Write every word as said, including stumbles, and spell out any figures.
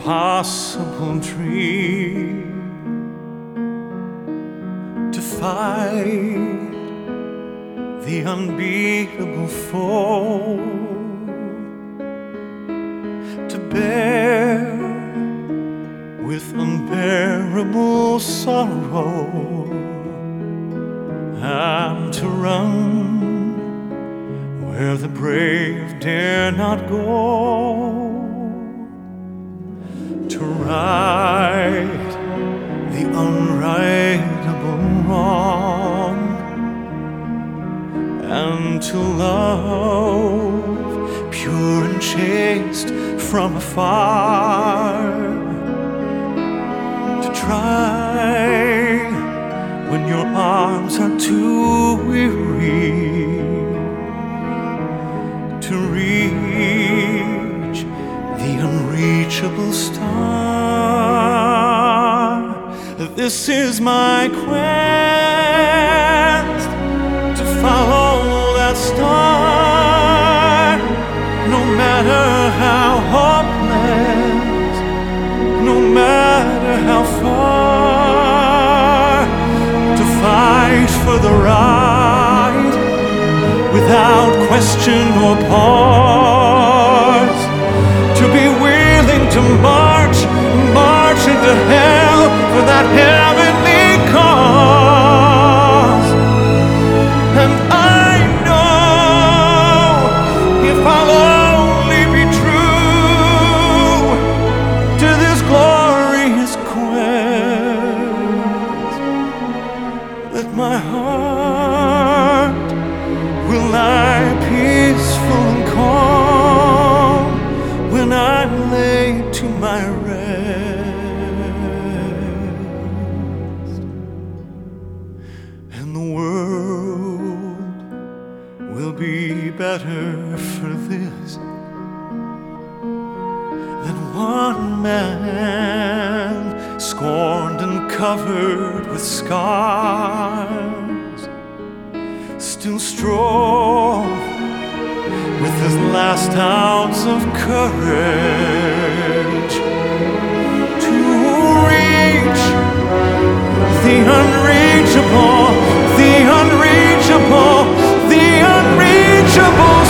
impossible dream to fight the unbeatable foe, to bear with unbearable sorrow, and to run where the brave dare not go, to right the unrightable wrong, and to love pure and chaste from afar, to try when your arms are too weary to reach the unreachable star. This is my quest, to follow that star, no matter how hopeless, no matter how far, to fight for the right without question or pause, to be willing to march, march into hell for that heavenly cause. And I know if I'll only be true to this glorious quest, that my heart will lie peaceful and calm when I'm laid to my rest, and the world will be better for this than one man scorned and covered with scars still strove with his last ounce of courage to reach the unreachable, the unreachable, the unreachable